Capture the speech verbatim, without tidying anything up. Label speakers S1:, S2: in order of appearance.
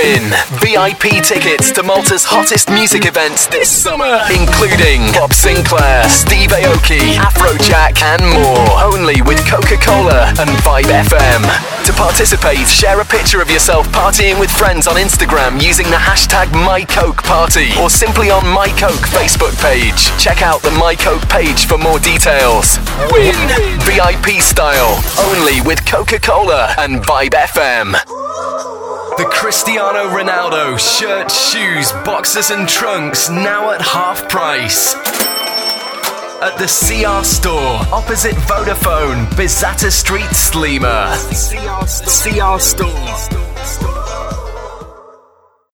S1: Win V I P tickets to Malta's hottest music events this summer, including Bob Sinclair, Steve Aoki, Afrojack, and more. Only with Coca-Cola and Vibe F M. To participate, share a picture of yourself partying with friends on Instagram using the hashtag MyCokeParty or simply on MyCoke Facebook page. Check out the MyCoke page for more details. Win V I P style, only with Coca-Cola and Vibe F M. The Cristiano Ronaldo shirts, shoes, boxers and trunks now at half price. At the C R store, opposite Vodafone, Bizata Street, Sliema. C R, C R store.